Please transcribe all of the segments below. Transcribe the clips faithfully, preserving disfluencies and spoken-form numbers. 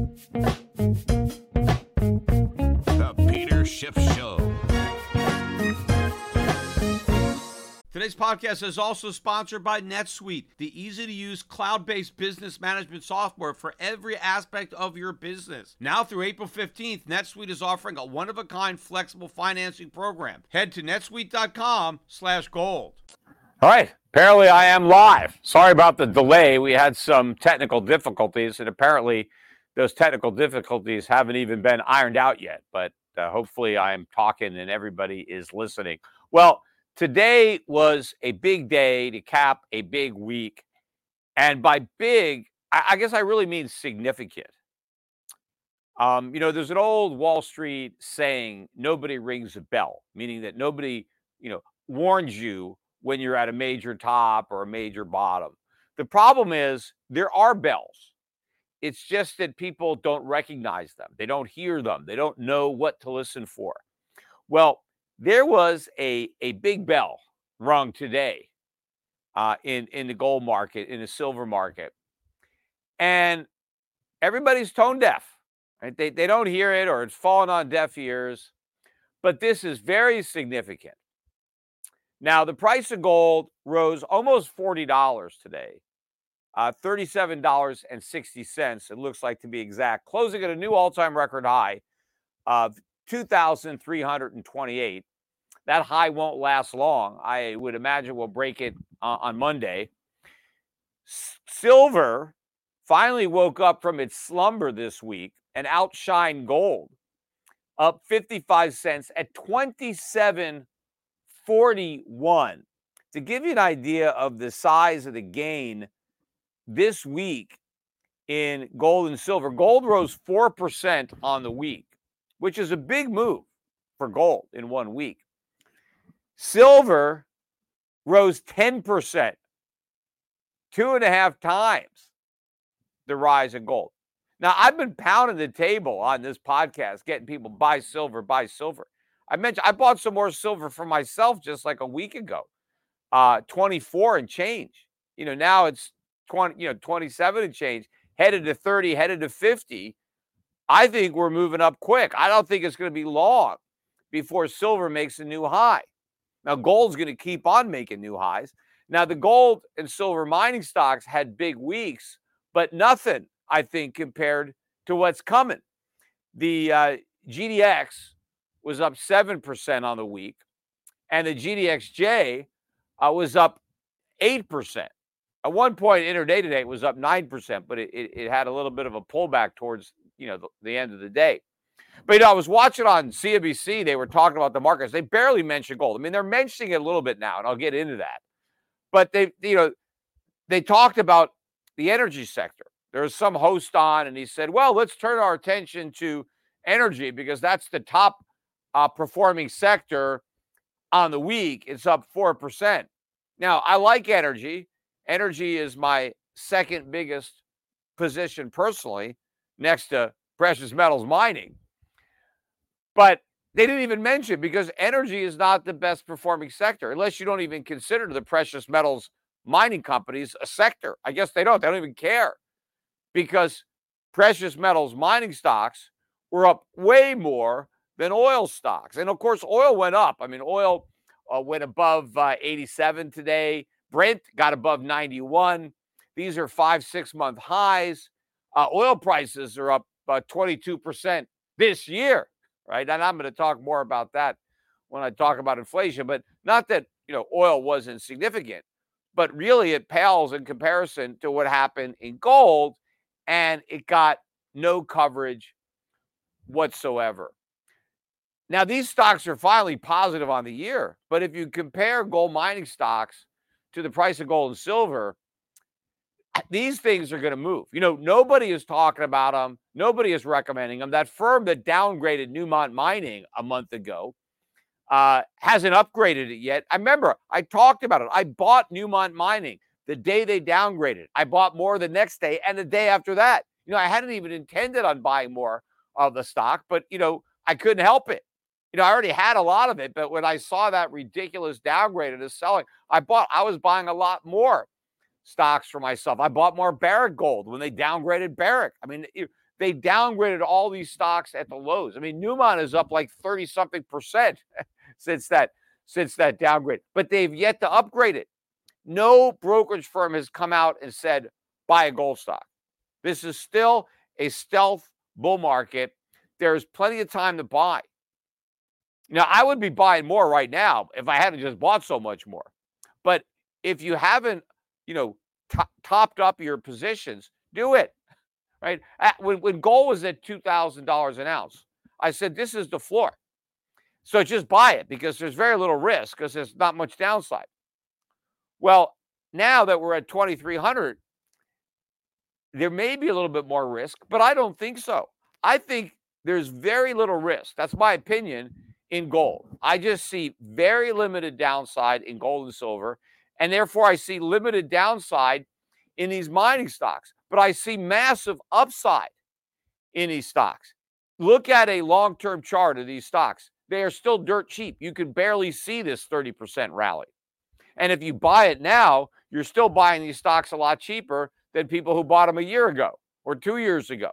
The Peter Schiff Show. Today's podcast is also sponsored by NetSuite, the easy-to-use cloud-based business management software for every aspect of your business. Now through April fifteenth, NetSuite is offering a one-of-a-kind flexible financing program. Head to netsuite.com slash gold. All right. Apparently I am live. Sorry about the delay. We had some technical difficulties, and apparently those technical difficulties haven't even been ironed out yet. But uh, hopefully I am talking and everybody is listening. Well, today was a big day to cap a big week. And by big, I, I guess I really mean significant. Um, you know, there's an old Wall Street saying, nobody rings a bell, meaning that nobody, you know, warns you when you're at a major top or a major bottom. The problem is there are bells. It's just that people don't recognize them. They don't hear them. They don't know what to listen for. Well, there was a, a big bell rung today uh, in, in the gold market, in the silver market. And everybody's tone deaf. Right? They, they don't hear it, or it's fallen on deaf ears. But this is very significant. Now, the price of gold rose almost forty dollars today, uh, thirty-seven dollars and sixty cents, it looks like, to be exact, closing at a new all-time record high of two thousand three hundred twenty-eight. That high won't last long. I would imagine we'll break it uh, on Monday. S- silver finally woke up from its slumber this week and outshined gold, up fifty-five cents at twenty-seven forty-one. To give you an idea of the size of the gain this week in gold and silver, gold rose four percent on the week, which is a big move for gold in one week. Silver rose ten percent, two and a half times the rise in gold. Now, I've been pounding the table on this podcast, getting people buy silver, buy silver. I mentioned I bought some more silver for myself just like a week ago, uh, twenty-four and change. You know, now it's twenty, you know, twenty-seven and change, headed to thirty, headed to fifty. I think we're moving up quick. I don't think it's going to be long before silver makes a new high. Now, gold's going to keep on making new highs. Now, the gold and silver mining stocks had big weeks, but nothing, I think, compared to what's coming. The uh, G D X was up seven percent on the week, and the G D X J uh, was up eight percent. At one point, intraday today, it was up nine percent, but it, it, it had a little bit of a pullback towards, you know, the, the end of the day. But, you know, I was watching on C N B C. They were talking about the markets. They barely mentioned gold. I mean, they're mentioning it a little bit now, and I'll get into that. But they, you know, they talked about the energy sector. There was some host on, and he said, well, let's turn our attention to energy because that's the top uh, performing sector on the week. It's up four percent. Now, I like energy. Energy is my second biggest position personally, next to precious metals mining. But they didn't even mention, because energy is not the best performing sector, unless you don't even consider the precious metals mining companies a sector. I guess they don't. They don't even care, because precious metals mining stocks were up way more than oil stocks. And of course, oil went up. I mean, oil uh, went above uh, eighty-seven today. Brent got above ninety-one. These are five, six month highs. Uh, oil prices are up uh, twenty-two percent this year, right? And I'm going to talk more about that when I talk about inflation, but not that, you know, oil wasn't significant, but really it pales in comparison to what happened in gold, and it got no coverage whatsoever. Now, these stocks are finally positive on the year, but if you compare gold mining stocks to the price of gold and silver, these things are going to move. You know, nobody is talking about them. Nobody is recommending them. That firm that downgraded Newmont Mining a month ago uh, hasn't upgraded it yet. I remember I talked about it. I bought Newmont Mining the day they downgraded. I bought more the next day and the day after that. You know, I hadn't even intended on buying more of the stock, but, you know, I couldn't help it. You know, I already had a lot of it, but when I saw that ridiculous downgrade and is selling, I bought, I was buying a lot more stocks for myself. I bought more Barrick Gold when they downgraded Barrick. I mean, it, they downgraded all these stocks at the lows. I mean, Newmont is up like thirty something percent since that since that downgrade, but they've yet to upgrade it. No brokerage firm has come out and said, buy a gold stock. This is still a stealth bull market. There's plenty of time to buy. Now, I would be buying more right now if I hadn't just bought so much more. But if you haven't, you know, to- topped up your positions, do it. Right? When, when gold was at two thousand dollars an ounce, I said, this is the floor. So just buy it because there's very little risk because there's not much downside. Well, now that we're at twenty-three hundred, there may be a little bit more risk, but I don't think so. I think there's very little risk. That's my opinion in gold. I just see very limited downside in gold and silver, and therefore I see limited downside in these mining stocks. But I see massive upside in these stocks. Look at a long-term chart of these stocks. They are still dirt cheap. You can barely see this thirty percent rally. And if you buy it now, you're still buying these stocks a lot cheaper than people who bought them a year ago or two years ago.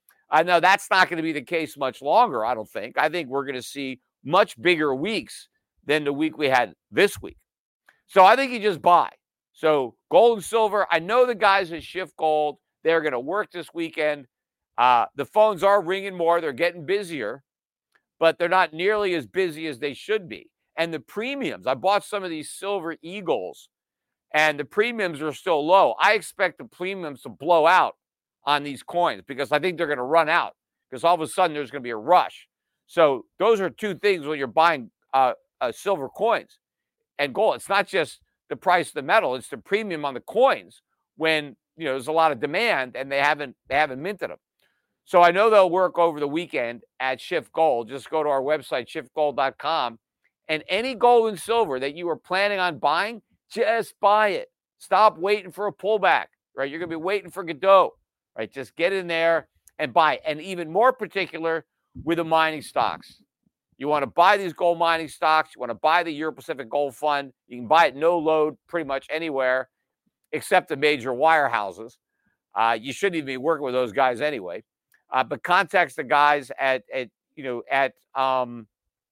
I know that's not going to be the case much longer, I don't think. I think we're going to see much bigger weeks than the week we had this week. So I think you just buy. So gold and silver, I know the guys at Shift Gold, they're going to work this weekend. Uh, the phones are ringing more. They're getting busier, but they're not nearly as busy as they should be. And the premiums, I bought some of these silver eagles, and the premiums are still low. I expect the premiums to blow out on these coins because I think they're going to run out because all of a sudden there's going to be a rush. So those are two things when you're buying uh, uh, silver coins and gold. It's not just the price of the metal; it's the premium on the coins when you know there's a lot of demand and they haven't they haven't minted them. So I know they'll work over the weekend at Shift Gold. Just go to our website, shift gold dot com, and any gold and silver that you are planning on buying, just buy it. Stop waiting for a pullback, right? You're going to be waiting for Godot, right? Just get in there and buy. And even more particular with the mining stocks. You want to buy these gold mining stocks. You want to buy the Euro Pacific Gold Fund. You can buy it no load pretty much anywhere except the major wirehouses. Uh, you shouldn't even be working with those guys anyway. Uh, but contact the guys at, at you know, at, um,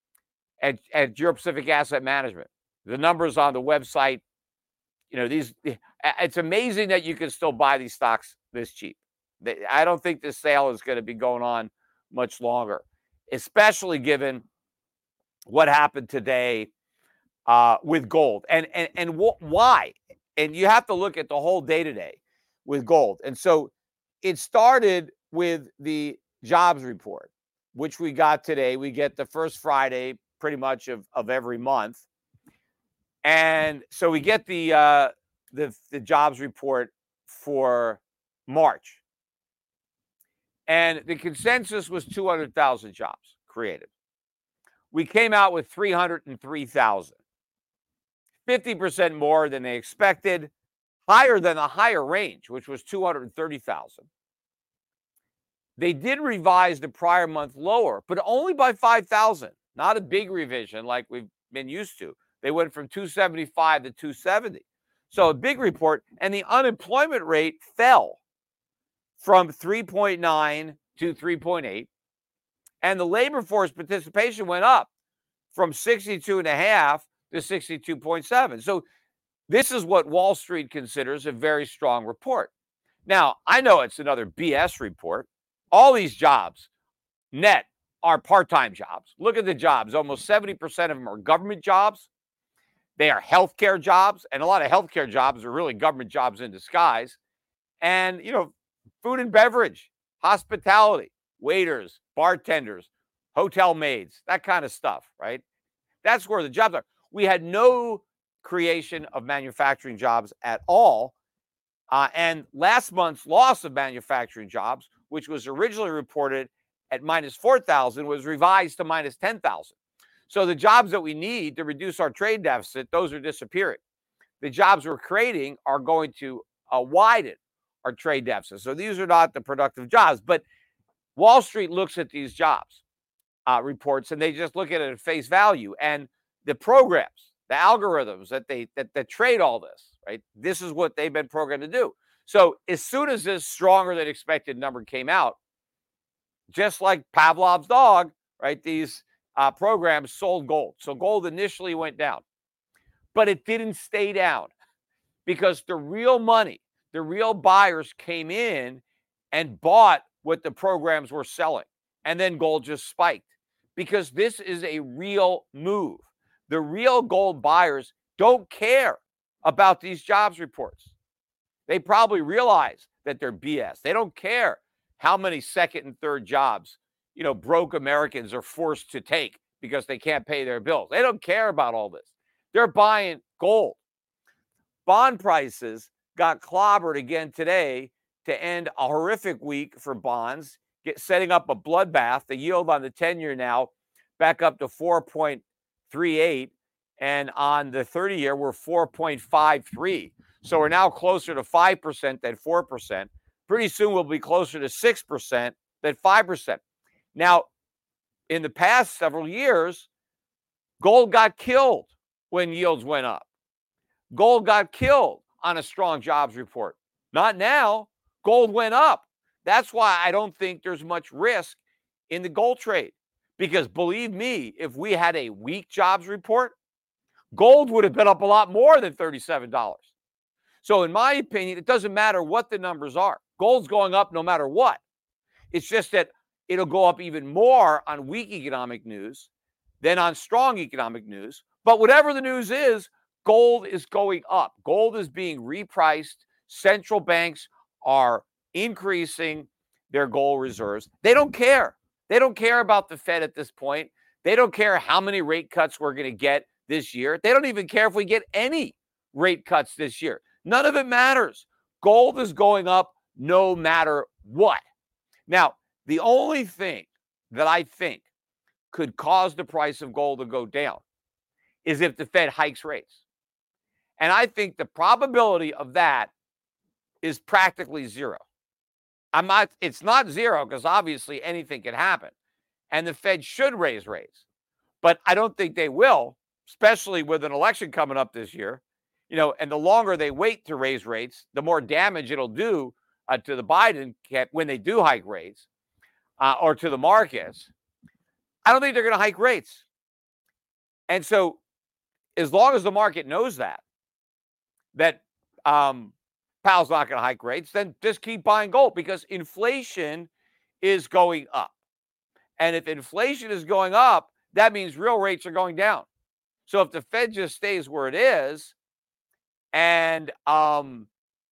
at, at Euro Pacific Asset Management. The numbers on the website, you know, these, it's amazing that you can still buy these stocks this cheap. I don't think this sale is going to be going on much longer, especially given what happened today uh, with gold and, and, and wh- why. And you have to look at the whole day today with gold. And so it started with the jobs report, which we got today. We get the first Friday pretty much of, of every month. And so we get the, uh, the the jobs report for March. And the consensus was two hundred thousand jobs created. We came out with three hundred three thousand. fifty percent more than they expected, higher than the higher range, which was two hundred thirty thousand. They did revise the prior month lower, but only by five thousand. Not a big revision like we've been used to. They went from two seventy-five to two seventy. So a big report, and the unemployment rate fell from three point nine to three point eight. And the labor force participation went up from sixty-two and a half to sixty-two point seven. So this is what Wall Street considers a very strong report. Now, I know it's another B S report. All these jobs, net, are part-time jobs. Look at the jobs. Almost seventy percent of them are government jobs. They are healthcare jobs, and a lot of healthcare jobs are really government jobs in disguise. And, you know, food and beverage, hospitality, waiters, bartenders, hotel maids, that kind of stuff, right? That's where the jobs are. We had no creation of manufacturing jobs at all. Uh, and last month's loss of manufacturing jobs, which was originally reported at minus four thousand, was revised to minus ten thousand. So the jobs that we need to reduce our trade deficit, those are disappearing. The jobs we're creating are going to uh, widen our trade deficit. So these are not the productive jobs. But Wall Street looks at these jobs uh, reports, and they just look at it at face value. And the programs, the algorithms that they that, that trade all this, right? This is what they've been programmed to do. So as soon as this stronger than expected number came out, just like Pavlov's dog, right? These uh, programs sold gold. So gold initially went down, but it didn't stay down because the real money, the real buyers came in and bought what the programs were selling. And then gold just spiked because this is a real move. The real gold buyers don't care about these jobs reports. They probably realize that they're B S. They don't care how many second and third jobs, you know, broke Americans are forced to take because they can't pay their bills. They don't care about all this. They're buying gold. Bond prices got clobbered again today to end a horrific week for bonds, get setting up a bloodbath. The yield on the ten-year now back up to four point three eight, and on the thirty-year we're four point five three. So we're now closer to five percent than four percent. Pretty soon we'll be closer to six percent than five percent. Now, in the past several years, gold got killed when yields went up. Gold got killed on a strong jobs report. Not now. Gold went up. That's why I don't think there's much risk in the gold trade. Because believe me, if we had a weak jobs report, gold would have been up a lot more than thirty-seven dollars. So in my opinion, it doesn't matter what the numbers are. Gold's going up no matter what. It's just that it'll go up even more on weak economic news than on strong economic news. But whatever the news is, gold is going up. Gold is being repriced. Central banks are increasing their gold reserves. They don't care. They don't care about the Fed at this point. They don't care how many rate cuts we're going to get this year. They don't even care if we get any rate cuts this year. None of it matters. Gold is going up no matter what. Now, the only thing that I think could cause the price of gold to go down is if the Fed hikes rates. And I think the probability of that is practically zero. I'm not, it's not zero because obviously anything can happen. And the Fed should raise rates. But I don't think they will, especially with an election coming up this year. You know, and the longer they wait to raise rates, the more damage it'll do uh, to the Biden when they do hike rates uh, or to the markets. I don't think they're going to hike rates. And so as long as the market knows that, that um, Powell's not going to hike rates, then just keep buying gold because inflation is going up. And if inflation is going up, that means real rates are going down. So if the Fed just stays where it is and um,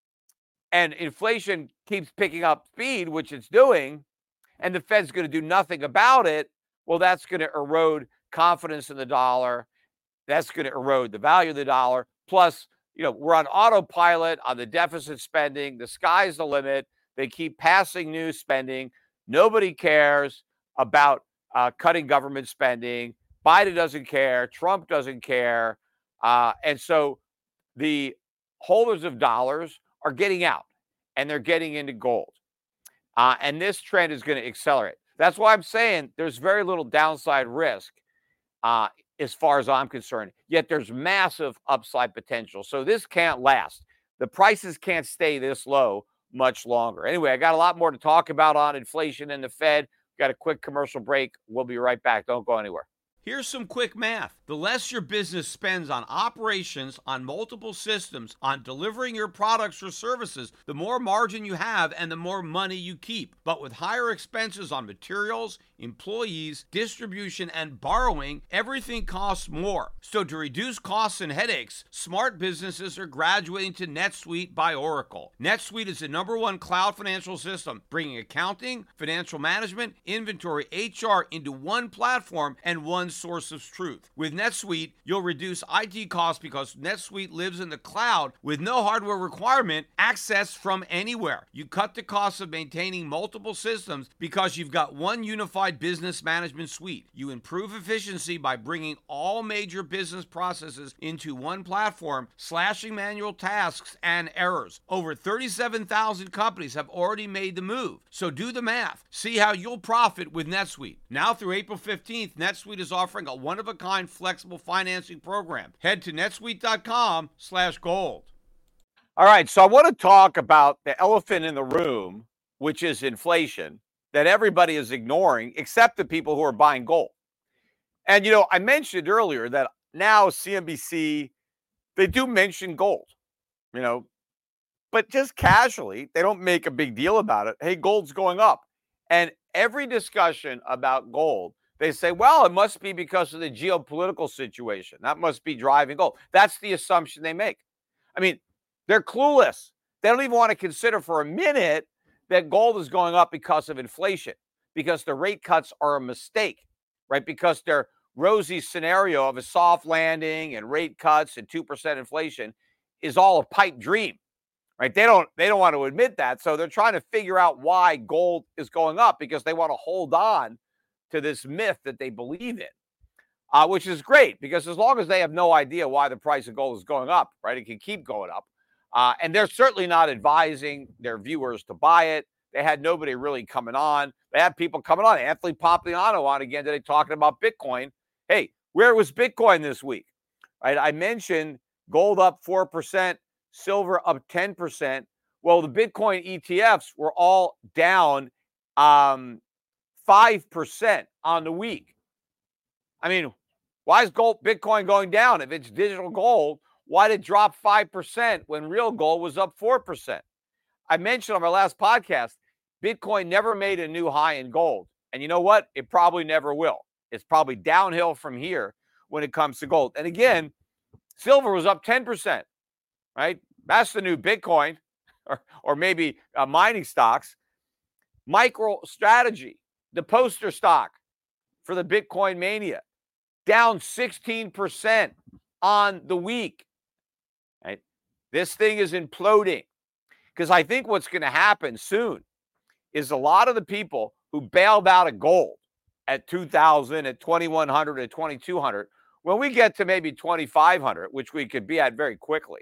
and inflation keeps picking up speed, which it's doing, and the Fed's going to do nothing about it, well, that's going to erode confidence in the dollar. That's going to erode the value of the dollar. Plus, you know, we're on autopilot on the deficit spending. The sky's the limit. They keep passing new spending. Nobody cares about uh, cutting government spending. Biden doesn't care. Trump doesn't care. Uh, and so the holders of dollars are getting out and they're getting into gold. Uh, and this trend is going to accelerate. That's why I'm saying there's very little downside risk uh, as far as I'm concerned. Yet there's massive upside potential. So this can't last. The prices can't stay this low much longer. Anyway, I got a lot more to talk about on inflation and the Fed. Got a quick commercial break. We'll be right back. Don't go anywhere. Here's some quick math. The less your business spends on operations, on multiple systems, on delivering your products or services, the more margin you have and the more money you keep. But with higher expenses on materials, employees, distribution, and borrowing, everything costs more. So to reduce costs and headaches, smart businesses are graduating to NetSuite by Oracle. NetSuite is the number one cloud financial system, bringing accounting, financial management, inventory, H R into one platform and one source of truth. With NetSuite, you'll reduce I T costs because NetSuite lives in the cloud with no hardware requirement, access from anywhere. You cut the cost of maintaining multiple systems because you've got one unified business management suite. You improve efficiency by bringing all major business processes into one platform, slashing manual tasks and errors. Over thirty-seven thousand companies have already made the move. So do the math. See how you'll profit with NetSuite. Now through April fifteenth, NetSuite is offering a one-of-a-kind flexible financing program. Head to netsuite.com slash gold. All right, so I want to talk about the elephant in the room, which is inflation. that everybody is ignoring except the people who are buying gold. And, you know, I mentioned earlier that now C N B C, they do mention gold, you know, but just casually, they don't make a big deal about it. Hey, gold's going up. And every discussion about gold, they say, well, it must be because of the geopolitical situation. That must be driving gold. That's the assumption they make. I mean, they're clueless. They don't even want to consider for a minute that gold is going up because of inflation, because the rate cuts are a mistake, right? Because their rosy scenario of a soft landing and rate cuts and two percent inflation is all a pipe dream, right? They don't, they don't want to admit that. So they're trying to figure out why gold is going up because they want to hold on to this myth that they believe in, uh, which is great because as long as they have no idea why the price of gold is going up, right, it can keep going up. Uh, and they're certainly not advising their viewers to buy it. They had nobody really coming on. They had people coming on. Anthony Pompliano on again today talking about Bitcoin. Hey, where was Bitcoin this week? Right? I mentioned gold up four percent, silver up ten percent. Well, the Bitcoin E T Fs were all down um, five percent on the week. I mean, why is gold, Bitcoin going down? If it's digital gold, why did it drop five percent when real gold was up four percent? I mentioned on my last podcast, Bitcoin never made a new high in gold. And you know what? It probably never will. It's probably downhill from here when it comes to gold. And again, silver was up ten percent, right? That's the new Bitcoin, or, or maybe uh, mining stocks. MicroStrategy, the poster stock for the Bitcoin mania, down sixteen percent on the week. Right? This thing is imploding because I think what's going to happen soon is a lot of the people who bailed out of gold at two thousand, at twenty-one hundred, at twenty-two hundred, when we get to maybe twenty-five hundred, which we could be at very quickly,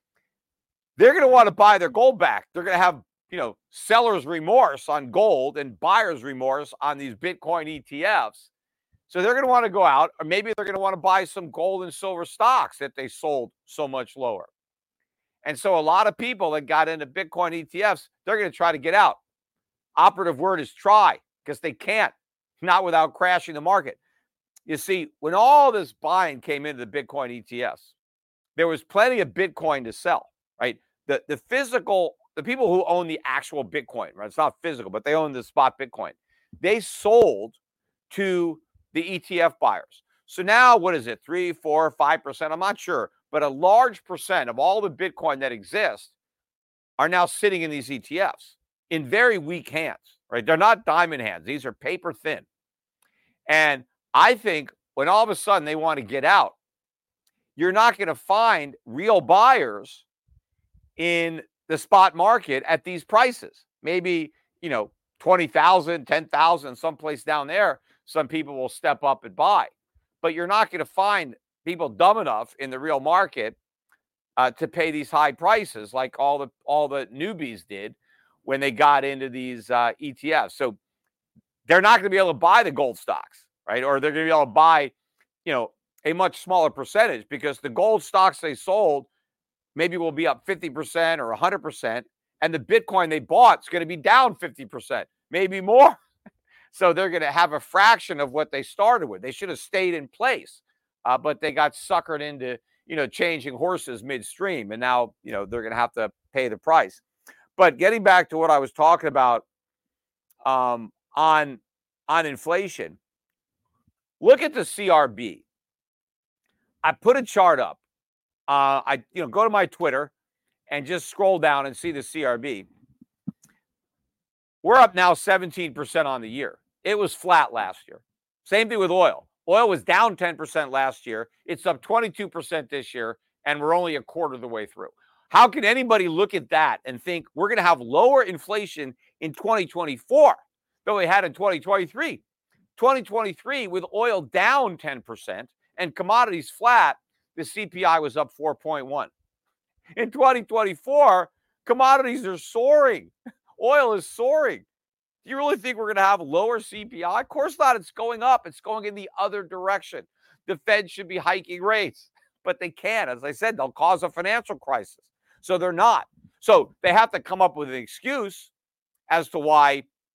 they're going to want to buy their gold back. They're going to have, you know, seller's remorse on gold and buyer's remorse on these Bitcoin E T Fs. So they're going to want to go out, or maybe they're going to want to buy some gold and silver stocks that they sold so much lower. And so a lot of people that got into Bitcoin E T Fs, they're going to try to get out. Operative word is try, because they can't, not without crashing the market. You see, when all this buying came into the Bitcoin E T Fs, there was plenty of Bitcoin to sell, right? The, the physical, the people who own the actual Bitcoin, right? It's not physical, but they own the spot Bitcoin. They sold to the E T F buyers. So now what is it? Three, four, five percent? I'm not sure, but a large percent of all the Bitcoin that exists are now sitting in these E T Fs in very weak hands, right? They're not diamond hands. These are paper thin. And I think when all of a sudden they want to get out, you're not going to find real buyers in the spot market at these prices. Maybe, you know, twenty thousand, ten thousand, someplace down there, some people will step up and buy. But you're not going to find people dumb enough in the real market uh, to pay these high prices like all the all the newbies did when they got into these uh, E T Fs. So they're not going to be able to buy the gold stocks, right? Or they're going to be able to buy, you know, a much smaller percentage because the gold stocks they sold maybe will be up fifty percent or one hundred percent. And the Bitcoin they bought is going to be down fifty percent, maybe more. So they're going to have a fraction of what they started with. They should have stayed in place, uh, but they got suckered into, you know, changing horses midstream. And now, you know, they're going to have to pay the price. But getting back to what I was talking about um, on, on inflation, look at the C R B. I put a chart up. Uh, I, you know, go to my Twitter and just scroll down and see the C R B. We're up now seventeen percent on the year. It was flat last year. Same thing with oil. Oil was down ten percent last year. It's up twenty-two percent this year, and we're only a quarter of the way through. How can anybody look at that and think we're going to have lower inflation in twenty twenty-four than we had in twenty twenty-three? twenty twenty-three, with oil down ten percent and commodities flat, the C P I was up four point one. In twenty twenty-four, commodities are soaring. Oil is soaring. Do you really think we're going to have lower C P I? Of course not. It's going up. It's going in the other direction. The Fed should be hiking rates, but they can't. As I said, they'll cause a financial crisis. So they're not. So they have to come up with an excuse as to why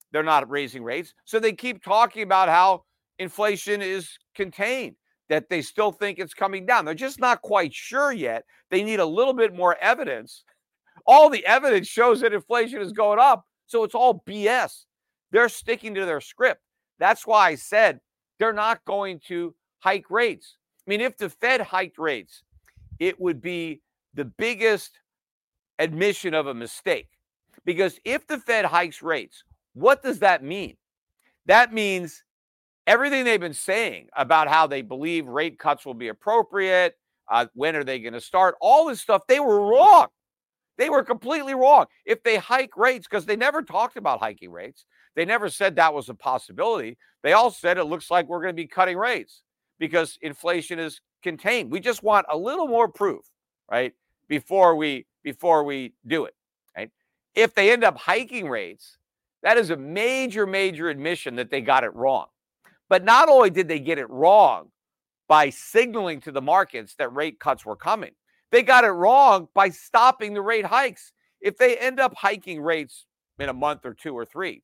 they're not raising rates. So they keep talking about how inflation is contained, that they still think it's coming down. They're just not quite sure yet. They need a little bit more evidence. All the evidence shows that inflation is going up. So it's all B S. They're sticking to their script. That's why I said they're not going to hike rates. I mean, if the Fed hiked rates, it would be the biggest admission of a mistake. Because if the Fed hikes rates, what does that mean? That means everything they've been saying about how they believe rate cuts will be appropriate, uh, when are they going to start, all this stuff, they were wrong. They were completely wrong. If they hike rates, because they never talked about hiking rates, they never said that was a possibility. They all said it looks like we're going to be cutting rates because inflation is contained. We just want a little more proof, right, before we before we do it, right? If they end up hiking rates, that is a major, major admission that they got it wrong. But not only did they get it wrong by signaling to the markets that rate cuts were coming, they got it wrong by stopping the rate hikes. If they end up hiking rates in a month or two or three,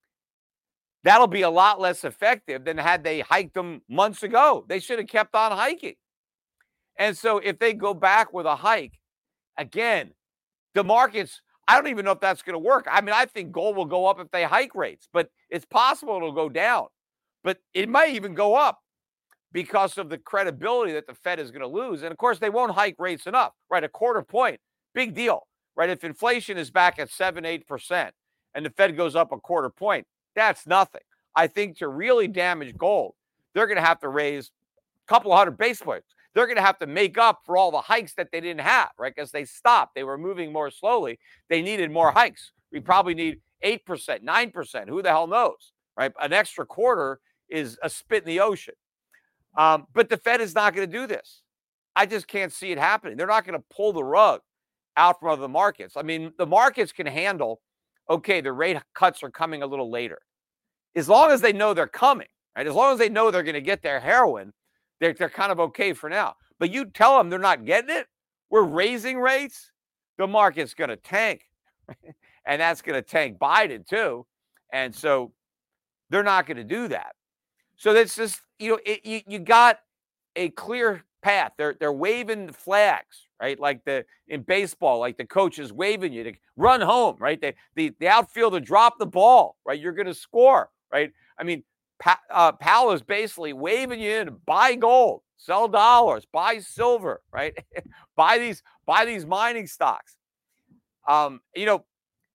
that'll be a lot less effective than had they hiked them months ago. They should have kept on hiking. And so if they go back with a hike, again, the markets, I don't even know if that's going to work. I mean, I think gold will go up if they hike rates, but it's possible it'll go down. But it might even go up because of the credibility that the Fed is going to lose. And of course, they won't hike rates enough, right? A quarter point, big deal, right? If inflation is back at seven, eight percent and the Fed goes up a quarter point, that's nothing. I think to really damage gold, they're going to have to raise a couple hundred basis points. They're going to have to make up for all the hikes that they didn't have, right? Because they stopped. They were moving more slowly. They needed more hikes. We probably need eight percent, nine percent. Who the hell knows, right? An extra quarter is a spit in the ocean. Um, but the Fed is not going to do this. I just can't see it happening. They're not going to pull the rug out from other markets. I mean, the markets can handle, okay, the rate cuts are coming a little later. As long as they know they're coming, right? As long as they know they're going to get their heroin, they're, they're kind of okay for now. But you tell them they're not getting it, we're raising rates, the market's going to tank. And that's going to tank Biden too. And so they're not going to do that. So that's just, you know, it, you, you got a clear path. They're they're waving flags, right? Like the in baseball, like the coach is waving you to run home, right? The the, the outfielder drop the ball, right? You're going to score, right? I mean, pa, uh, Powell is basically waving you in, buy gold, sell dollars, buy silver, right? buy these buy these mining stocks. Um, you know,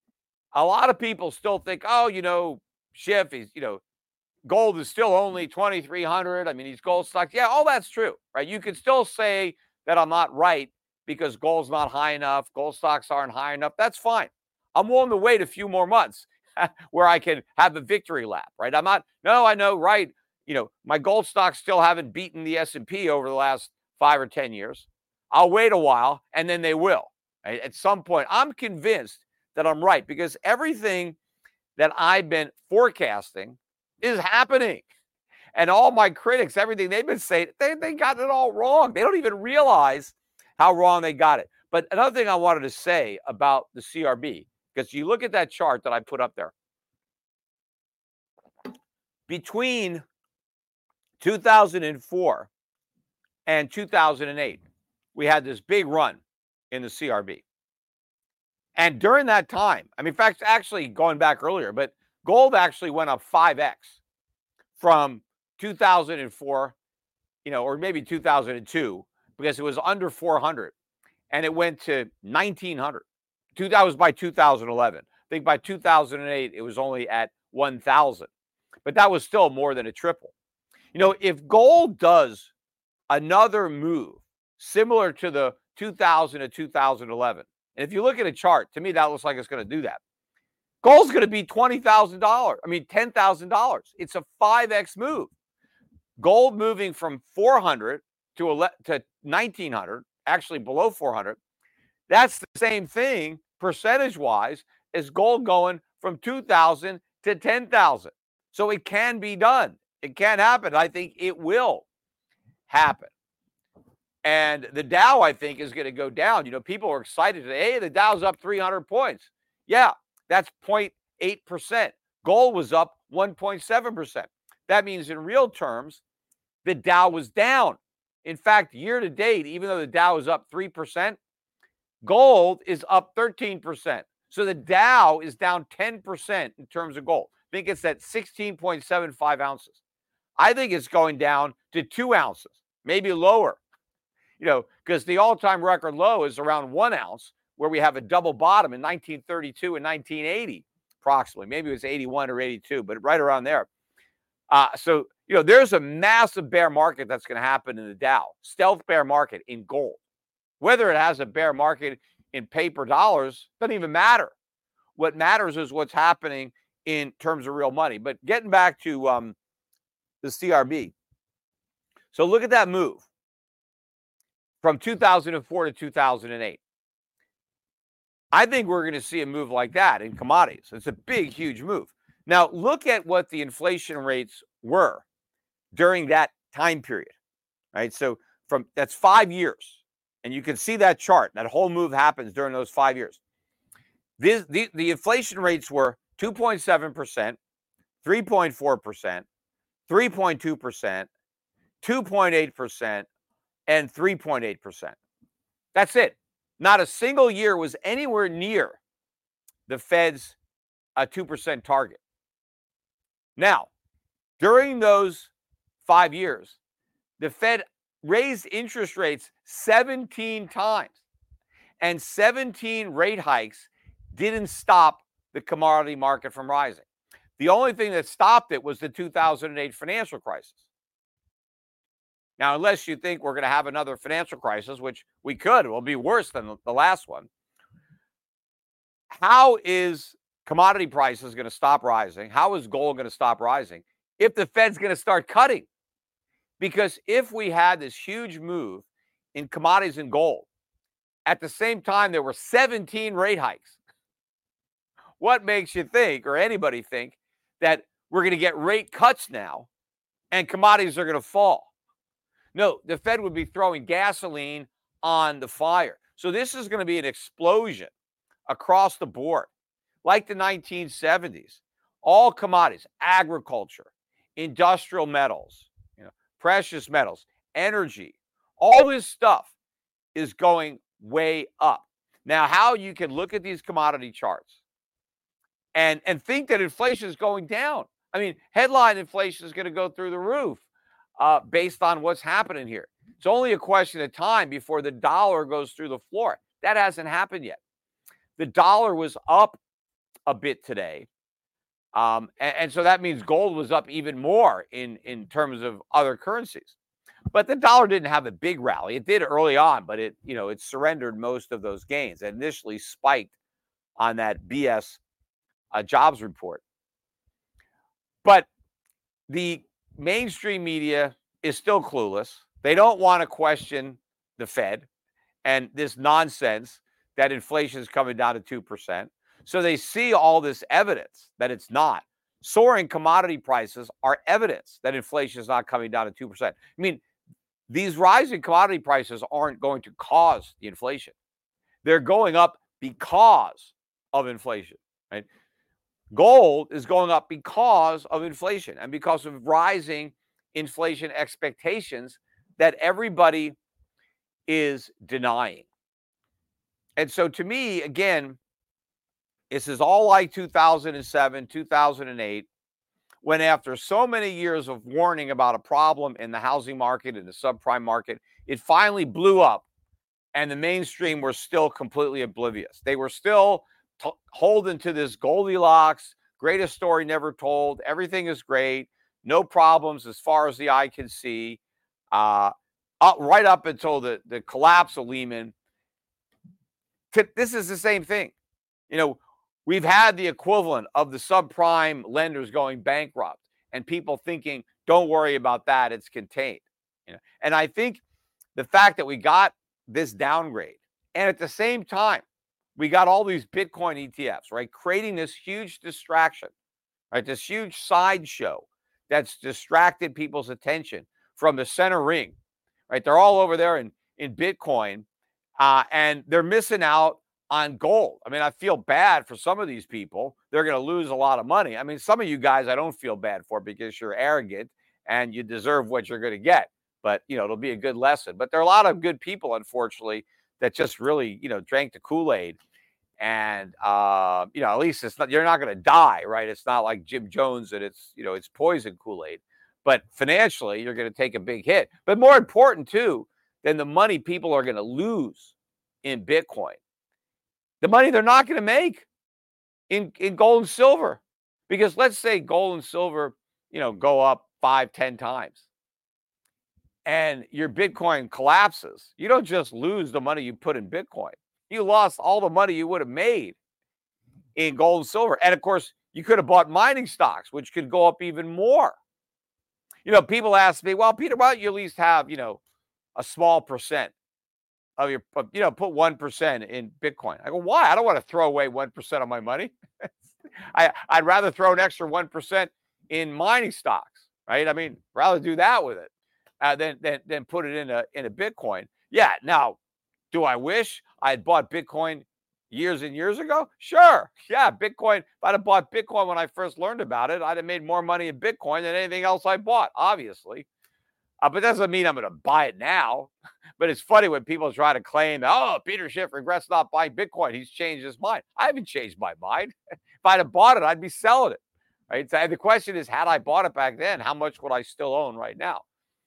a lot of people still think, oh, you know, Schiff is, you know, gold is still only twenty-three hundred. I mean, these gold stocks. Yeah, all that's true, right? You can still say that I'm not right because gold's not high enough. Gold stocks aren't high enough. That's fine. I'm willing to wait a few more months where I can have a victory lap, right? I'm not, no, I know, right. You know, my gold stocks still haven't beaten the S and P over the last five or ten years. I'll wait a while and then they will. Right? At some point, I'm convinced that I'm right because everything that I've been forecasting is happening. And all my critics, everything they've been saying, they, they got it all wrong. They don't even realize how wrong they got it. But another thing I wanted to say about the C R B, because you look at that chart that I put up there. Between two thousand four and two thousand eight, we had this big run in the C R B. And during that time, I mean, in fact, actually going back earlier, but gold actually went up five X from two thousand four, you know, or maybe two thousand two, because it was under four hundred, and it went to nineteen hundred. Two, that was by two thousand eleven. I think by two thousand eight, it was only at one thousand, but that was still more than a triple. You know, if gold does another move similar to the two thousand to two thousand eleven, and if you look at a chart, to me, that looks like it's going to do that. Gold's going to be twenty thousand dollars. I mean, ten thousand dollars. It's a five X move. Gold moving from four hundred to, to nineteen hundred, actually below four hundred. That's the same thing percentage-wise as gold going from two thousand to ten thousand. So it can be done. It can happen. I think it will happen. And the Dow, I think, is going to go down. You know, people are excited today. Hey, the Dow's up three hundred points. Yeah, that's zero point eight percent. Gold was up one point seven percent. That means in real terms, the Dow was down. In fact, year to date, even though the Dow is up three percent, gold is up thirteen percent. So the Dow is down ten percent in terms of gold. I think it's at sixteen point seven five ounces. I think it's going down to two ounces, maybe lower, you know, because the all-time record low is around one ounce, where we have a double bottom in nineteen thirty-two and nineteen eighty, approximately. Maybe it was eighty-one or eighty-two, but right around there. Uh, so, you know, there's a massive bear market that's going to happen in the Dow, stealth bear market in gold. Whether it has a bear market in paper dollars doesn't even matter. What matters is what's happening in terms of real money. But getting back to um, the C R B. So look at that move from two thousand four to two thousand eight. I think we're going to see a move like that in commodities. It's a big, huge move. Now, look at what the inflation rates were during that time period, right? So from that's five years. And you can see that chart. That whole move happens during those five years. This, the, the inflation rates were two point seven percent, three point four percent, three point two percent, two point eight percent, and three point eight percent. That's it. Not a single year was anywhere near the Fed's uh, two percent target. Now, during those five years, the Fed raised interest rates seventeen times, and seventeen rate hikes didn't stop the commodity market from rising. The only thing that stopped it was the two thousand eight financial crisis. Now, unless you think we're going to have another financial crisis, which we could, it will be worse than the last one. How is commodity prices going to stop rising? How is gold going to stop rising if the Fed's going to start cutting? Because if we had this huge move in commodities and gold, at the same time there were seventeen rate hikes, what makes you think, or anybody think, that we're going to get rate cuts now and commodities are going to fall? No, the Fed would be throwing gasoline on the fire. So this is going to be an explosion across the board, like the nineteen seventies. All commodities, agriculture, industrial metals, you know, precious metals, energy, all this stuff is going way up. Now, how you can look at these commodity charts and, and think that inflation is going down. I mean, headline inflation is going to go through the roof uh, based on what's happening here. It's only a question of time before the dollar goes through the floor. That hasn't happened yet. The dollar was up a bit today. Um, and, and so that means gold was up even more in, in terms of other currencies. But the dollar didn't have a big rally. It did early on, but it, you know, it surrendered most of those gains. It initially spiked on that B S uh, jobs report. But the mainstream media is still clueless. They don't want to question the Fed and this nonsense that inflation is coming down to two percent. So they see all this evidence that it's not. Soaring commodity prices are evidence that inflation is not coming down to two percent. I mean, these rising commodity prices aren't going to cause the inflation. They're going up because of inflation, right? Gold is going up because of inflation and because of rising inflation expectations that everybody is denying. And so to me, again, this is all like two thousand seven, two thousand eight, when after so many years of warning about a problem in the housing market and the subprime market, it finally blew up and the mainstream were still completely oblivious. They were still t- holding to this Goldilocks, greatest story never told, everything is great, no problems as far as the eye can see, uh, up, right up until the, the collapse of Lehman. This is the same thing. You know, we've had the equivalent of the subprime lenders going bankrupt and people thinking, don't worry about that, it's contained. You know? And I think the fact that we got this downgrade and at the same time, we got all these Bitcoin E T Fs, right? Creating this huge distraction, right? This huge sideshow that's distracted people's attention from the center ring, right? They're all over there in, in Bitcoin uh, and they're missing out on gold. I mean, I feel bad for some of these people. They're going to lose a lot of money. I mean, some of you guys I don't feel bad for because you're arrogant and you deserve what you're going to get. But, you know, it'll be a good lesson. But there are a lot of good people, unfortunately, that just really, you know, drank the Kool-Aid. And, uh, you know, at least it's not, you're not going to die, right? It's not like Jim Jones and it's, you know, it's poison Kool-Aid. But financially, you're going to take a big hit. But more important, too, than the money people are going to lose in Bitcoin, the money they're not going to make in, in gold and silver. Because let's say gold and silver, you know, go up five, ten times. And your Bitcoin collapses. You don't just lose the money you put in Bitcoin. You lost all the money you would have made in gold and silver. And of course, you could have bought mining stocks, which could go up even more. You know, people ask me, well, Peter, why don't you at least have, you know, a small percent of your, you know, put one percent in Bitcoin. I go, why? I don't want to throw away one percent of my money. I, I'd rather throw an extra one percent in mining stocks, right? I mean, rather do that with it uh, than, than, than put it in a, in a Bitcoin. Yeah. Now, do I wish I had bought Bitcoin years and years ago? Sure. Yeah. Bitcoin. If I'd have bought Bitcoin when I first learned about it, I'd have made more money in Bitcoin than anything else I bought, obviously. Uh, but that doesn't mean I'm going to buy it now. But it's funny when people try to claim, oh, Peter Schiff regrets not buying Bitcoin. He's changed his mind. I haven't changed my mind. If I'd have bought it, I'd be selling it. Right? So the question is, had I bought it back then, how much would I still own right now?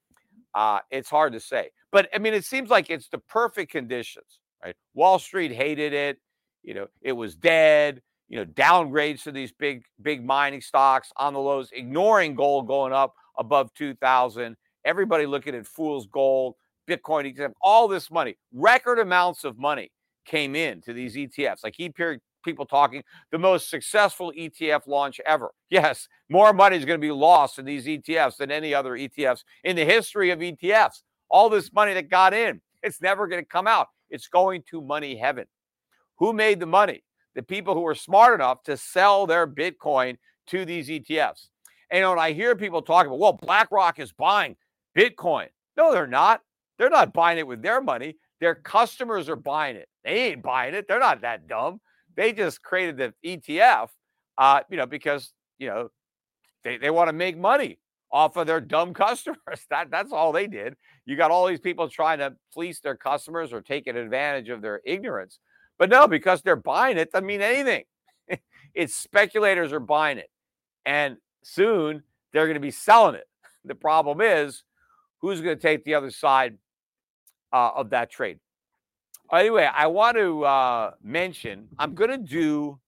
Uh, it's hard to say. But, I mean, it seems like it's the perfect conditions. Right? Wall Street hated it. You know, it was dead. You know, downgrades to these big, big mining stocks on the lows, ignoring gold going up above two thousand. Everybody looking at fool's gold, Bitcoin E T F, all this money, record amounts of money came in to these E T Fs. I keep hearing people talking the most successful E T F launch ever. Yes, more money is going to be lost in these E T Fs than any other E T Fs in the history of E T Fs. All this money that got in, it's never going to come out. It's going to money heaven. Who made the money? The people who were smart enough to sell their Bitcoin to these E T Fs. And you know, when I hear people talking about, well, BlackRock is buying Bitcoin. No, they're not. They're not buying it with their money. Their customers are buying it. They ain't buying it. They're not that dumb. They just created the E T F, uh, you know, because, you know, they, they want to make money off of their dumb customers. That, that's all they did. You got all these people trying to fleece their customers or taking advantage of their ignorance. But no, because they're buying it doesn't mean anything. It's speculators are buying it. And soon they're going to be selling it. The problem is, who's going to take the other side uh, of that trade? Anyway, I want to uh, mention, I'm going to do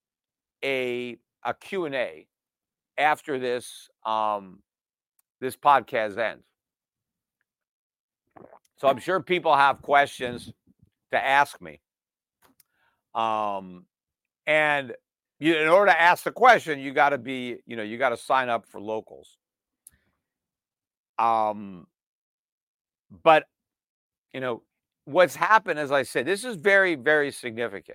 a, a Q and A after this, um, this podcast ends. So I'm sure people have questions to ask me. Um, and you, in order to ask the question, you got to be, you know, you got to sign up for locals. Um, but, you know, what's happened, as I said, this is very, very significant.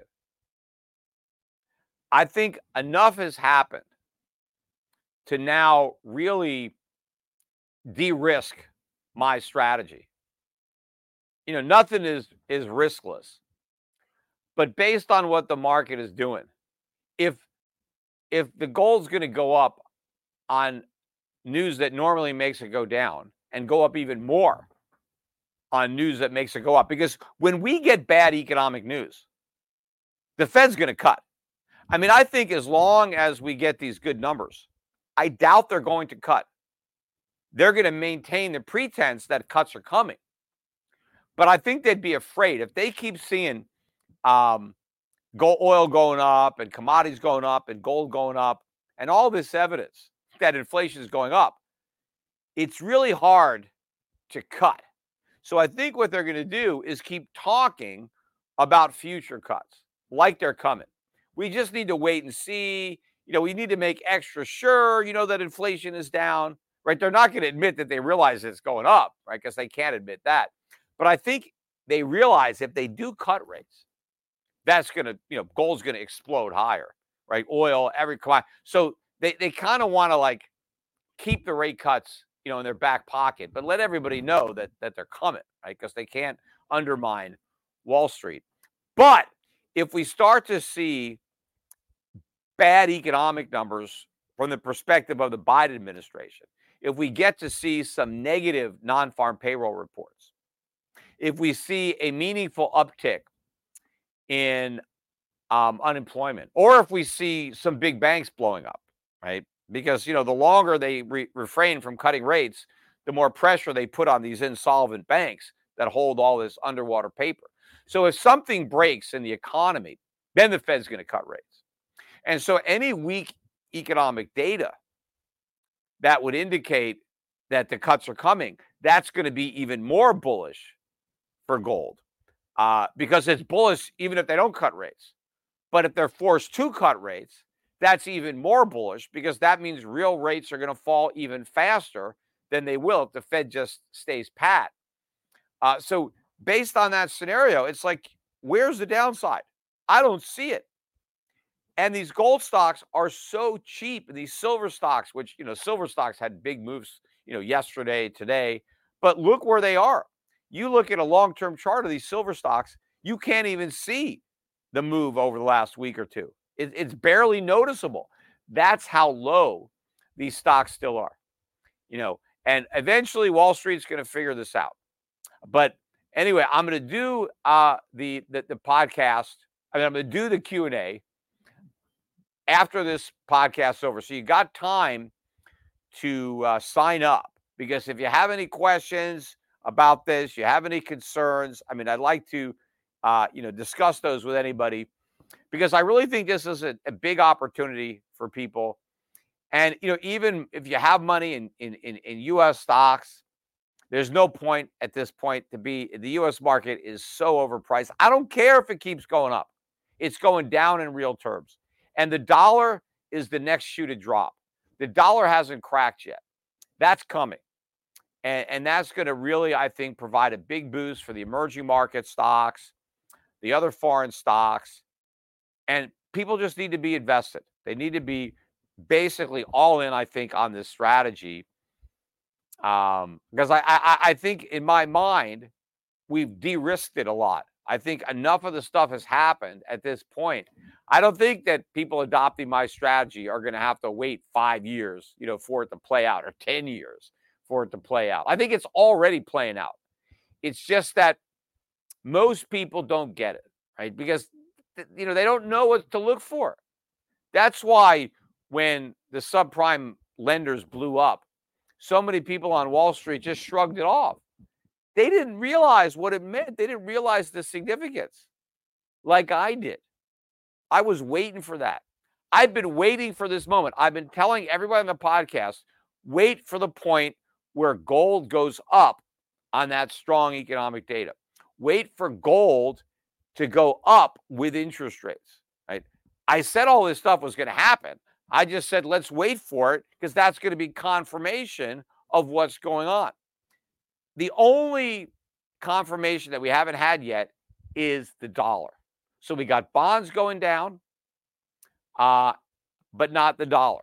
I think enough has happened to now really de-risk my strategy. You know, nothing is, is riskless. But based on what the market is doing, if, if the gold's going to go up on news that normally makes it go down and go up even more on news that makes it go up, because when we get bad economic news, the Fed's going to cut. I mean, I think as long as we get these good numbers, I doubt they're going to cut. They're going to maintain the pretense that cuts are coming. But I think they'd be afraid if they keep seeing um, gold, oil going up and commodities going up and gold going up and all this evidence that inflation is going up. It's really hard to cut. So I think what they're going to do is keep talking about future cuts like they're coming. We just need to wait and see. You know, we need to make extra sure, you know, that inflation is down, right? They're not going to admit that they realize it's going up, right? Because they can't admit that. But I think they realize if they do cut rates, that's going to, you know, gold's going to explode higher, right? Oil, every commodity. So they, they kind of want to like keep the rate cuts, you know, in their back pocket, but let everybody know that that they're coming, right? Because they can't undermine Wall Street. But if we start to see bad economic numbers from the perspective of the Biden administration, if we get to see some negative non-farm payroll reports, if we see a meaningful uptick in um, unemployment, or if we see some big banks blowing up, right? Because, you know, the longer they re- refrain from cutting rates, the more pressure they put on these insolvent banks that hold all this underwater paper. So if something breaks in the economy, then the Fed's going to cut rates. And so any weak economic data that would indicate that the cuts are coming, that's going to be even more bullish for gold uh, because it's bullish even if they don't cut rates. But if they're forced to cut rates, that's even more bullish because that means real rates are going to fall even faster than they will if the Fed just stays pat. Uh, so based on that scenario, it's like, where's the downside? I don't see it. And these gold stocks are so cheap. And these silver stocks, which, you know, silver stocks had big moves, you know, yesterday, today. But look where they are. You look at a long-term chart of these silver stocks, you can't even see the move over the last week or two. It, it's barely noticeable. That's how low these stocks still are. You know, and eventually Wall Street's going to figure this out. But anyway, I'm going to do uh, the, the the podcast. I mean, I'm going to do the Q and A after this podcast's over. So you got time to uh, sign up, because if you have any questions about this, you have any concerns, I mean, I'd like to, uh, you know, discuss those with anybody, because I really think this is a, a big opportunity for people. And, you know, even if you have money in, in, in, in U S stocks, there's no point at this point to be, the U S market is so overpriced. I don't care if it keeps going up. It's going down in real terms. And the dollar is the next shoe to drop. The dollar hasn't cracked yet. That's coming. And, and that's going to really, I think, provide a big boost for the emerging market stocks, the other foreign stocks. And people just need to be invested. They need to be basically all in, I think, on this strategy. Um, because I, I, I think in my mind, we've de-risked it a lot. I think enough of the stuff has happened at this point. I don't think that people adopting my strategy are going to have to wait five years, you know, for it to play out, or ten years for it to play out. I think it's already playing out. It's just that most people don't get it, right? Because, you know, they don't know what to look for. That's why when the subprime lenders blew up, so many people on Wall Street just shrugged it off. They didn't realize what it meant. They didn't realize the significance like I did. I was waiting for that. I've been waiting for this moment. I've been telling everybody on the podcast, wait for the point where gold goes up on that strong economic data. Wait for gold to go up with interest rates, right? I said all this stuff was going to happen. I just said, let's wait for it, because that's going to be confirmation of what's going on. The only confirmation that we haven't had yet is the dollar. So we got bonds going down, uh, but not the dollar.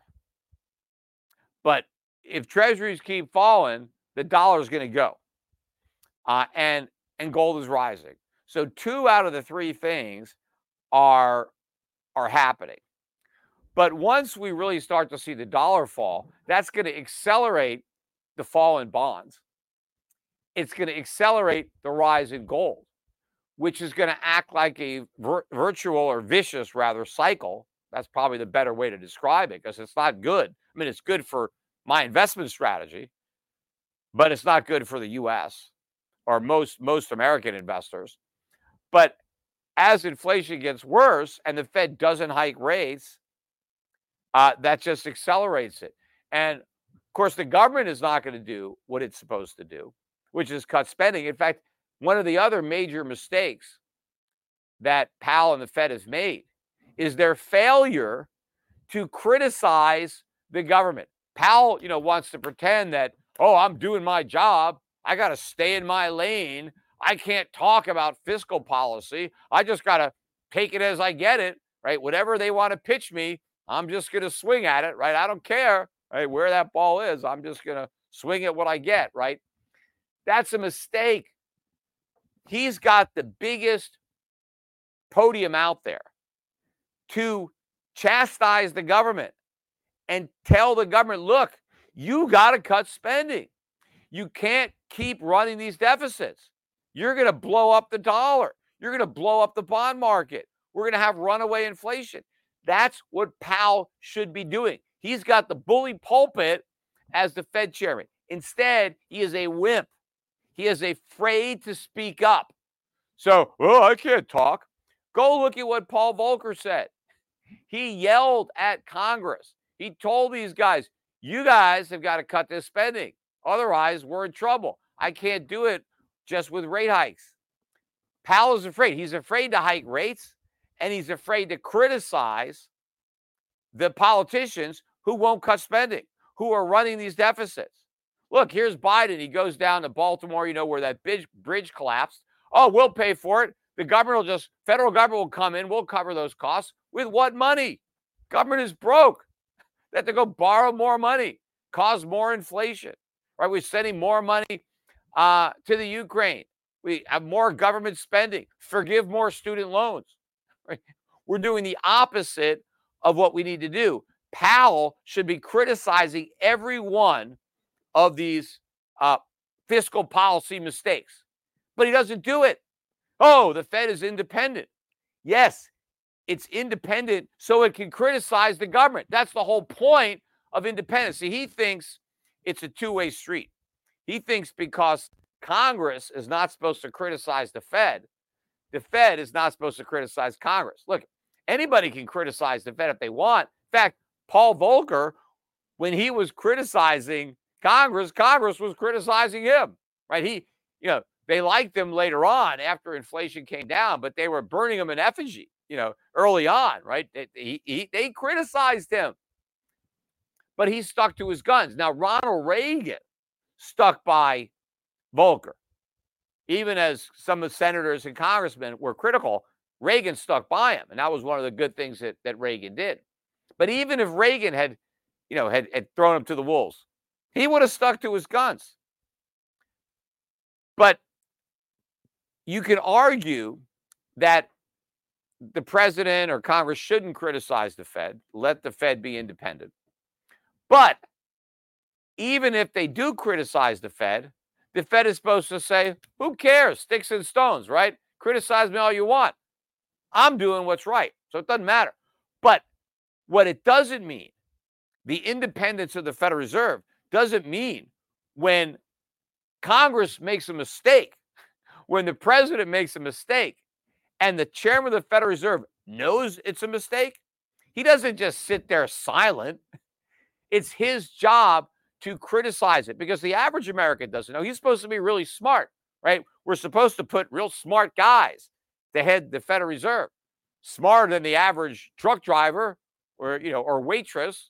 But if treasuries keep falling, the dollar is going to go. Uh, and, and gold is rising. So two out of the three things are, are happening. But once we really start to see the dollar fall, that's going to accelerate the fall in bonds. It's going to accelerate the rise in gold, which is going to act like a vir- virtual or vicious, rather, cycle. That's probably the better way to describe it, because it's not good. I mean, it's good for my investment strategy, but it's not good for the U S or most, most American investors. But as inflation gets worse and the Fed doesn't hike rates, uh, that just accelerates it. And of course, the government is not going to do what it's supposed to do, which is cut spending. In fact, one of the other major mistakes that Powell and the Fed has made is their failure to criticize the government. Powell, you know, wants to pretend that, oh, I'm doing my job. I got to stay in my lane. I can't talk about fiscal policy. I just got to take it as I get it, right? Whatever they want to pitch me, I'm just going to swing at it, right? I don't care, right, where that ball is. I'm just going to swing at what I get, right? That's a mistake. He's got the biggest podium out there to chastise the government and tell the government, look, you got to cut spending. You can't keep running these deficits. You're going to blow up the dollar. You're going to blow up the bond market. We're going to have runaway inflation. That's what Powell should be doing. He's got the bully pulpit as the Fed chairman. Instead, he is a wimp. He is afraid to speak up. So, oh, I can't talk. Go look at what Paul Volcker said. He yelled at Congress. He told these guys, you guys have got to cut this spending. Otherwise, we're in trouble. I can't do it just with rate hikes. Powell is afraid. He's afraid to hike rates, and he's afraid to criticize the politicians who won't cut spending, who are running these deficits. Look, here's Biden. He goes down to Baltimore, you know, where that bridge, bridge collapsed. Oh, we'll pay for it. The government will just, federal government will come in. We'll cover those costs. With what money? Government is broke. They have to go borrow more money, cause more inflation, right? We're sending more money uh, to the Ukraine. We have more government spending, forgive more student loans, right? We're doing the opposite of what we need to do. Powell should be criticizing every one of these uh, fiscal policy mistakes, but he doesn't do it. Oh, the Fed is independent. Yes, it's independent so it can criticize the government. That's the whole point of independence. See, he thinks it's a two-way street. He thinks because Congress is not supposed to criticize the Fed, the Fed is not supposed to criticize Congress. Look, anybody can criticize the Fed if they want. In fact, Paul Volcker, when he was criticizing Congress, Congress was criticizing him, right? He, you know, they liked him later on after inflation came down, but they were burning him in effigy, you know, early on, right? They, he, he, they criticized him, but he stuck to his guns. Now, Ronald Reagan stuck by Volcker. Even as some of the senators and congressmen were critical, Reagan stuck by him, and that was one of the good things that, that Reagan did. But even if Reagan had, you know, had, had thrown him to the wolves, he would have stuck to his guns. But you can argue that the president or Congress shouldn't criticize the Fed, let the Fed be independent. But even if they do criticize the Fed, the Fed is supposed to say, who cares? Sticks and stones, right? Criticize me all you want. I'm doing what's right. So it doesn't matter. But what it doesn't mean, the independence of the Federal Reserve, doesn't mean when Congress makes a mistake, when the president makes a mistake, and the chairman of the Federal Reserve knows it's a mistake, he doesn't just sit there silent. It's his job to criticize it, because the average American doesn't know. He's supposed to be really smart, right? We're supposed to put real smart guys to head the Federal Reserve, smarter than the average truck driver or, you know, or waitress.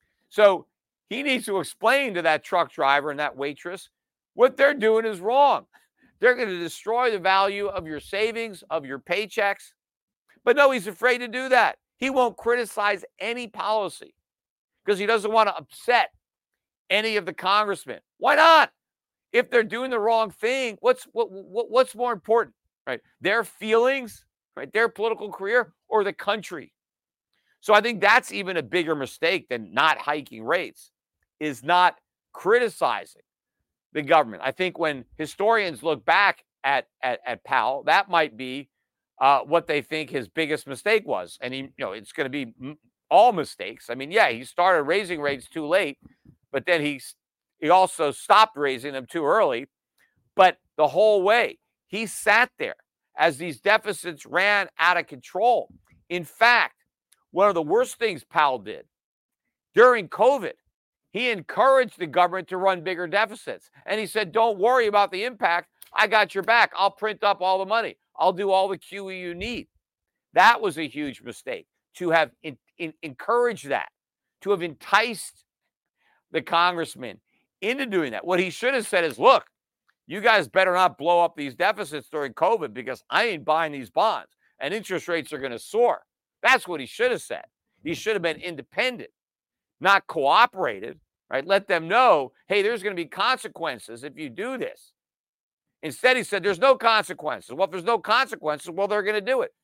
So he needs to explain to that truck driver and that waitress what they're doing is wrong. They're going to destroy the value of your savings, of your paychecks. But no, he's afraid to do that. He won't criticize any policy because he doesn't want to upset any of the congressmen. Why not? If they're doing the wrong thing, what's what, what what's more important, right? Their feelings, right? Their political career, or the country? So I think that's even a bigger mistake than not hiking rates, is not criticizing the government. I think when historians look back at at, at Powell, that might be uh, what they think his biggest mistake was. And he, you know, it's going to be m- all mistakes. I mean, yeah, he started raising rates too late, but then he he also stopped raising them too early. But the whole way, he sat there as these deficits ran out of control. In fact, one of the worst things Powell did during COVID, he encouraged the government to run bigger deficits. And he said, don't worry about the impact. I got your back. I'll print up all the money. I'll do all the Q E you need. That was a huge mistake, to have in, in, encouraged that, to have enticed the congressman into doing that. What he should have said is, look, you guys better not blow up these deficits during COVID, because I ain't buying these bonds and interest rates are going to soar. That's what he should have said. He should have been independent, not cooperated, right? Let them know, hey, there's going to be consequences if you do this. Instead, he said, there's no consequences. Well, if there's no consequences, well, they're going to do it.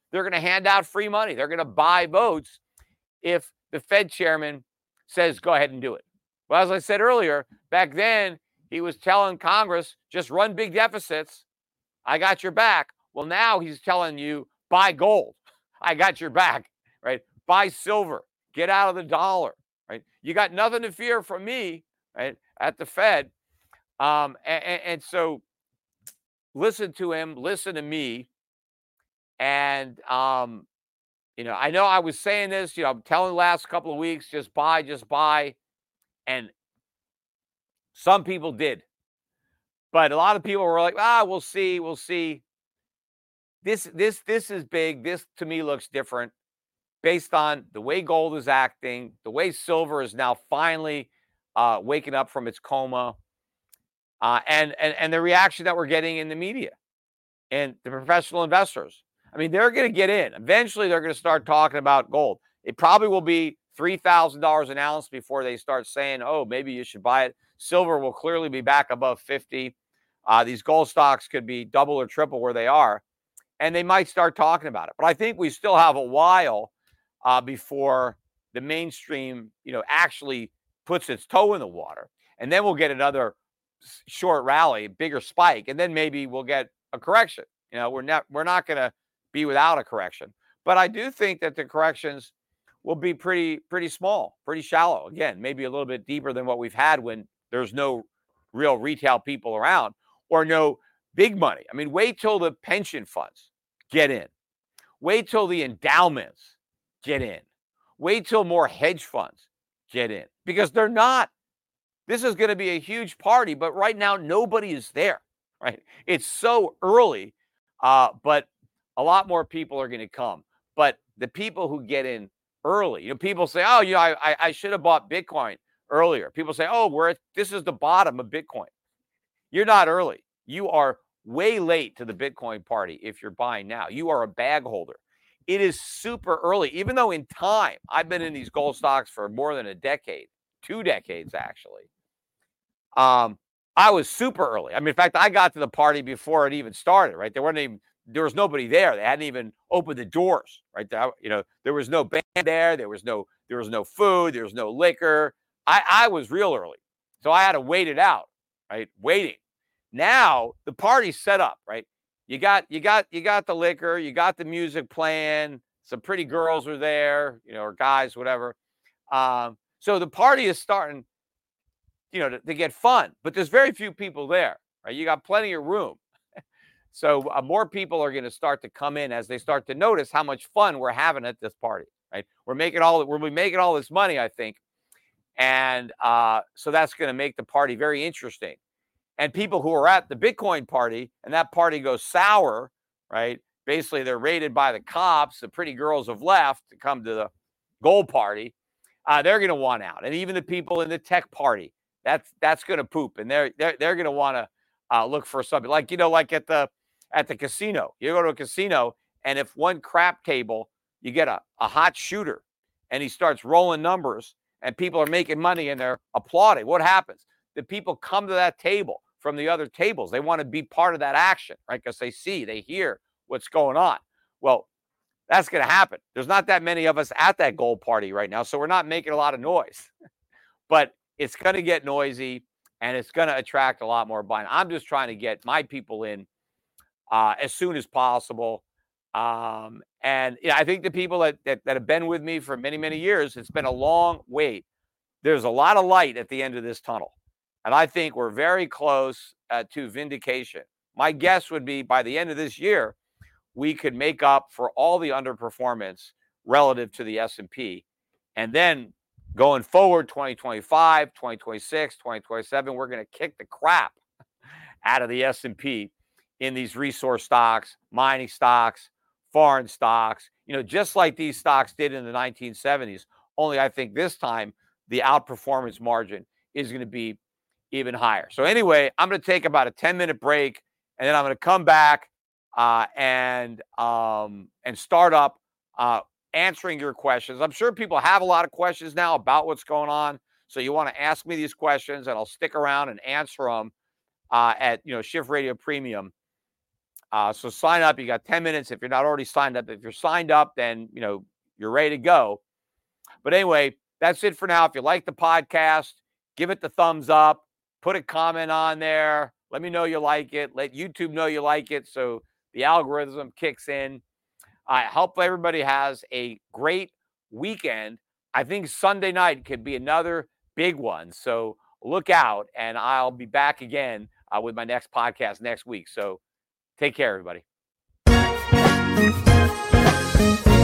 they're going to hand out free money. They're going to buy votes if the Fed chairman says, go ahead and do it. Well, as I said earlier, back then, he was telling Congress, just run big deficits. I got your back. Well, now he's telling you, buy gold. I got your back, right? Buy silver. Get out of the dollar, right? You got nothing to fear from me, right, at the Fed. Um, and, and so listen to him, listen to me. And, um, you know, I know I was saying this, you know, I'm telling the last couple of weeks, just buy, just buy. And some people did. But a lot of people were like, ah, we'll see, we'll see. This, this, this is big. This, to me, looks different based on the way gold is acting, the way silver is now finally uh, waking up from its coma, uh, and, and, and the reaction that we're getting in the media and the professional investors. I mean, they're going to get in. Eventually, they're going to start talking about gold. It probably will be three thousand dollars an ounce before they start saying, oh, maybe you should buy it. Silver will clearly be back above fifty. Uh, these gold stocks could be double or triple where they are, and they might start talking about it. But I think we still have a while uh, before the mainstream, you know, actually puts its toe in the water. And then we'll get another short rally, bigger spike, and then maybe we'll get a correction. You know, we're not we're not going to be without a correction. But I do think that the corrections will be pretty, pretty small, pretty shallow. Again, maybe a little bit deeper than what we've had when there's no real retail people around or no big money. I mean, wait till the pension funds get in. Wait till the endowments get in. Wait till more hedge funds get in, because they're not. This is going to be a huge party, but right now nobody is there, right? It's so early, uh, but a lot more people are going to come. But the people who get in early, you know, people say, oh, you know, I, I should have bought Bitcoin earlier. People say, oh, we're at, this is the bottom of Bitcoin. You're not early. You are way late to the Bitcoin party if you're buying now. You are a bag holder. It is super early, even though in time, I've been in these gold stocks for more than a decade, two decades actually. Um, I was super early. I mean, in fact, I got to the party before it even started, right? There weren't even, there was nobody there. They hadn't even opened the doors, right? There, you know, there was no band there. There was no, there was no food. There was no liquor. I, I was real early. So I had to wait it out, right? Waiting. Now the party's set up, right? You got, you got, you got the liquor, you got the music playing. Some pretty girls were there, you know, or guys, whatever. Um, so the party is starting, you know, to, to get fun, but there's very few people there, right? You got plenty of room. So uh, more people are going to start to come in as they start to notice how much fun we're having at this party, right? We're making all, we're making all this money, I think. And uh, so that's going to make the party very interesting. And people who are at the Bitcoin party and that party goes sour, right? Basically, they're raided by the cops. The pretty girls have left to come to the gold party. Uh, they're going to want out. And even the people in the tech party, that's that's going to poop. And they're they're, they're going to want to uh, look for something like, you know, like at the at the casino. You go to a casino, and if one crap table, you get a, a hot shooter, and he starts rolling numbers, and people are making money, and they're applauding. What happens? The people come to that table from the other tables. They want to be part of that action, right? Because they see, they hear what's going on. Well, that's going to happen. There's not that many of us at that gold party right now, so we're not making a lot of noise. But it's going to get noisy, and it's going to attract a lot more buying. I'm just trying to get my people in uh, as soon as possible. Um, and yeah, I think the people that, that that have been with me for many, many years, it's been a long wait. There's a lot of light at the end of this tunnel. And I think we're very close uh, to vindication. My guess would be by the end of this year, we could make up for all the underperformance relative to the S and P. And then going forward, twenty twenty-five, twenty twenty-six, twenty twenty-seven, we're going to kick the crap out of the S and P in these resource stocks, mining stocks, foreign stocks, you know, just like these stocks did in the nineteen seventies. Only I think this time the outperformance margin is going to be even higher. So anyway, I'm going to take about a ten minute break, and then I'm going to come back uh, and um, and start up uh, answering your questions. I'm sure people have a lot of questions now about what's going on. So you want to ask me these questions, and I'll stick around and answer them uh, at, you know, Shift Radio Premium Uh, so sign up. You got ten minutes if you're not already signed up. If you're signed up, then, you know, you're ready to go. But anyway, that's it for now. If you like the podcast, give it the thumbs up, put a comment on there. Let me know you like it. Let YouTube know you like it so the algorithm kicks in. I uh, hope everybody has a great weekend. I think Sunday night could be another big one. So look out, and I'll be back again uh, with my next podcast next week. So take care, everybody.